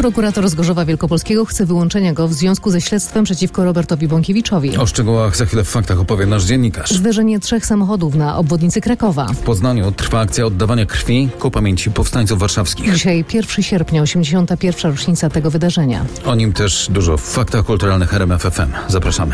Prokurator z Gorzowa Wielkopolskiego chce wyłączenia go w związku ze śledztwem przeciwko Robertowi Bąkiewiczowi. O szczegółach za chwilę w faktach opowie nasz dziennikarz. Zderzenie 3 samochodów na obwodnicy Krakowa. W Poznaniu trwa akcja oddawania krwi ku pamięci powstańców warszawskich. Dzisiaj 1 sierpnia, 81. rocznica tego wydarzenia. O nim też dużo w faktach kulturalnych RMF FM. Zapraszamy.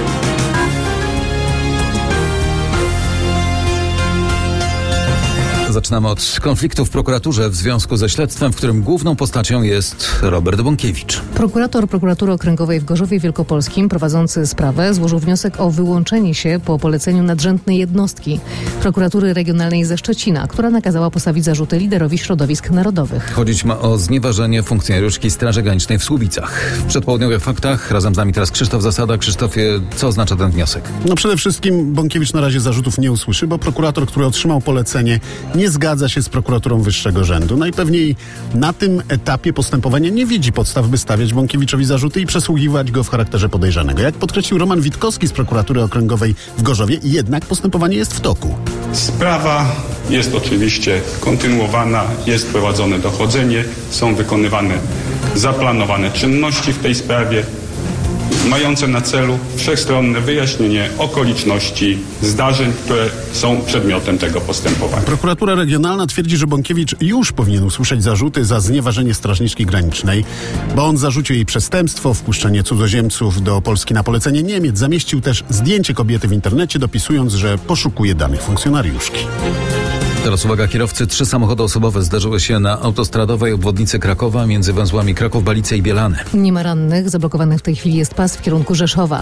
Zaczynamy od konfliktu w prokuraturze w związku ze śledztwem, w którym główną postacią jest Robert Bąkiewicz. Prokurator Prokuratury Okręgowej w Gorzowie Wielkopolskim prowadzący sprawę złożył wniosek o wyłączenie się po poleceniu nadrzędnej jednostki Prokuratury Regionalnej ze Szczecina, która nakazała postawić zarzuty liderowi środowisk narodowych. Chodzić ma o znieważenie funkcjonariuszki Straży Granicznej w Słubicach. W przedpołudniowych faktach razem z nami teraz Krzysztof Zasada. Krzysztofie, co oznacza ten wniosek? Przede wszystkim Bąkiewicz na razie zarzutów nie usłyszy, bo prokurator, który otrzymał polecenie, nie zgadza się z prokuraturą wyższego rzędu. Najpewniej na tym etapie postępowania nie widzi podstaw, by stawiać Bąkiewiczowi zarzuty i przesłuchiwać go w charakterze podejrzanego. Jak podkreślił Roman Witkowski z Prokuratury Okręgowej w Gorzowie, jednak postępowanie jest w toku. Sprawa jest oczywiście kontynuowana, jest prowadzone dochodzenie, są wykonywane zaplanowane czynności w tej sprawie, mające na celu wszechstronne wyjaśnienie okoliczności zdarzeń, które są przedmiotem tego postępowania. Prokuratura Regionalna twierdzi, że Bąkiewicz już powinien usłyszeć zarzuty za znieważenie strażniczki granicznej, bo on zarzucił jej przestępstwo, wpuszczenie cudzoziemców do Polski na polecenie Niemiec. Zamieścił też zdjęcie kobiety w internecie, dopisując, że poszukuje danych funkcjonariuszki. Teraz uwaga, kierowcy. 3 samochody osobowe zdarzyły się na autostradowej obwodnicy Krakowa między węzłami Kraków-Balice i Bielany. Nie ma rannych, zablokowany w tej chwili jest pas w kierunku Rzeszowa.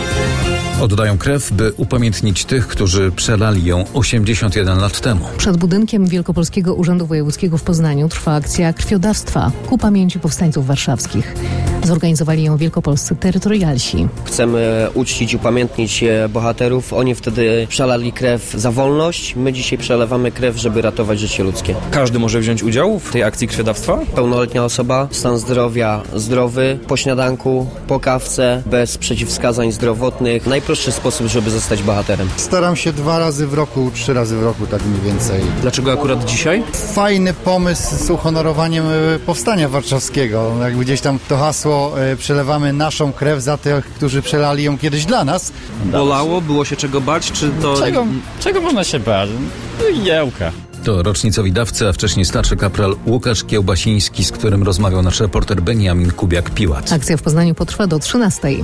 Oddają krew, by upamiętnić tych, którzy przelali ją 81 lat temu. Przed budynkiem Wielkopolskiego Urzędu Wojewódzkiego w Poznaniu trwa akcja krwiodawstwa ku pamięci powstańców warszawskich. Zorganizowali ją wielkopolscy terytorialsi. Chcemy uczcić, upamiętnić bohaterów. Oni wtedy przelali krew za wolność. My dzisiaj przelewamy krew, żeby ratować życie ludzkie. Każdy może wziąć udział w tej akcji krwiodawstwa? Pełnoletnia osoba, stan zdrowia zdrowy, po śniadanku, po kawce, bez przeciwwskazań zdrowotnych. Najprostszy sposób, żeby zostać bohaterem. Staram się 2 razy w roku, 3 razy w roku, tak mniej więcej. Dlaczego akurat dzisiaj? Fajny pomysł z uhonorowaniem powstania warszawskiego. Jakby gdzieś tam to hasło przelewamy naszą krew za tych, którzy przelali ją kiedyś dla nas. Bolało? Było się czego bać? Czy to... Czego można się bać? Jełka. To rocznicowi dawcy, a wcześniej starszy kapral Łukasz Kiełbasiński, z którym rozmawiał nasz reporter Beniamin Kubiak-Piłat. Akcja w Poznaniu potrwa do 13:00.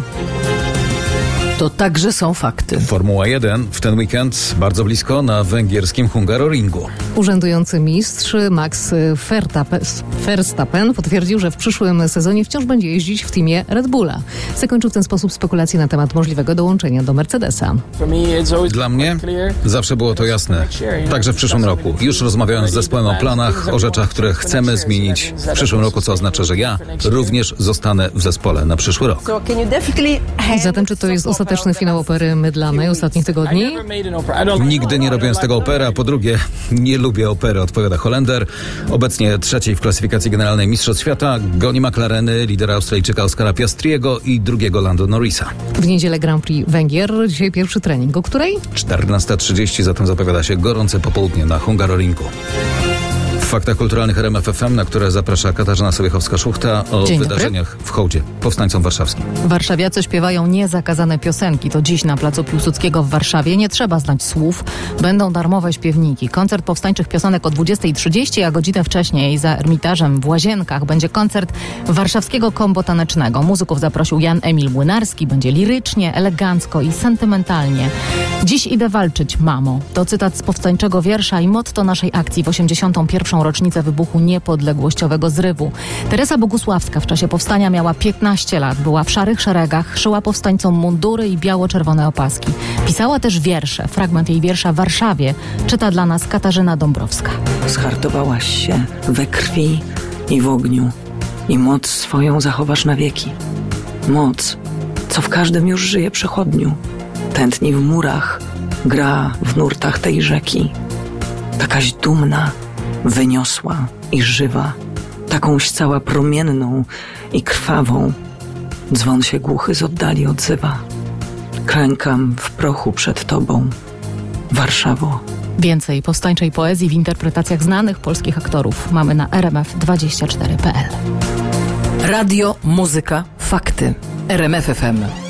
To także są fakty. Formuła 1 w ten weekend bardzo blisko na węgierskim Hungaroringu. Urzędujący mistrz Max Verstappen potwierdził, że w przyszłym sezonie wciąż będzie jeździć w teamie Red Bulla. Zakończył w ten sposób spekulacje na temat możliwego dołączenia do Mercedesa. Dla mnie zawsze było to jasne. Także w przyszłym roku. Już rozmawiałem z zespołem o planach, o rzeczach, które chcemy zmienić w przyszłym roku, co oznacza, że ja również zostanę w zespole na przyszły rok. Zatem czy to jest ostateczny finał opery Mydlanej ostatnich tygodni? Nigdy nie robiłem z tego opery, a po drugie nie lubię opery, odpowiada Holender. Obecnie 3. w klasyfikacji generalnej Mistrzostw Świata, goni McLareny, lidera Australijczyka Oscara Piastriego i 2. Lando Norrisa. W niedzielę Grand Prix Węgier, dzisiaj pierwszy trening, o której? 14:30, zatem zapowiada się gorące popołudnie na Hungaroringu. W faktach kulturalnych RMF FM, na które zaprasza Katarzyna Sobiechowska-Szuchta, o wydarzeniach w hołdzie powstańcom warszawskim. Warszawiacy śpiewają niezakazane piosenki. To dziś na placu Piłsudskiego w Warszawie. Nie trzeba znać słów. Będą darmowe śpiewniki. Koncert powstańczych piosenek o 20:30, a godzinę wcześniej za Ermitażem w Łazienkach będzie koncert warszawskiego kombo tanecznego. Muzyków zaprosił Jan Emil Młynarski. Będzie lirycznie, elegancko i sentymentalnie. Dziś idę walczyć, mamo. To cytat z powstańczego wiersza i motto naszej akcji w 81. rocznicę wybuchu niepodległościowego zrywu. Teresa Bogusławska w czasie powstania miała 15 lat. Była w szarych szeregach, szyła powstańcom mundury i biało-czerwone opaski. Pisała też wiersze. Fragment jej wiersza w Warszawie czyta dla nas Katarzyna Dąbrowska. Zhartowałaś się we krwi i w ogniu i moc swoją zachowasz na wieki. Moc, co w każdym już żyje przechodniu. Tętni w murach, gra w nurtach tej rzeki. Takaś dumna, wyniosła i żywa, takąś cała promienną i krwawą. Dzwon się głuchy z oddali odzywa. Klękam w prochu przed tobą, Warszawo. Więcej powstańczej poezji w interpretacjach znanych polskich aktorów mamy na rmf24.pl. Radio, muzyka, fakty. RMF FM.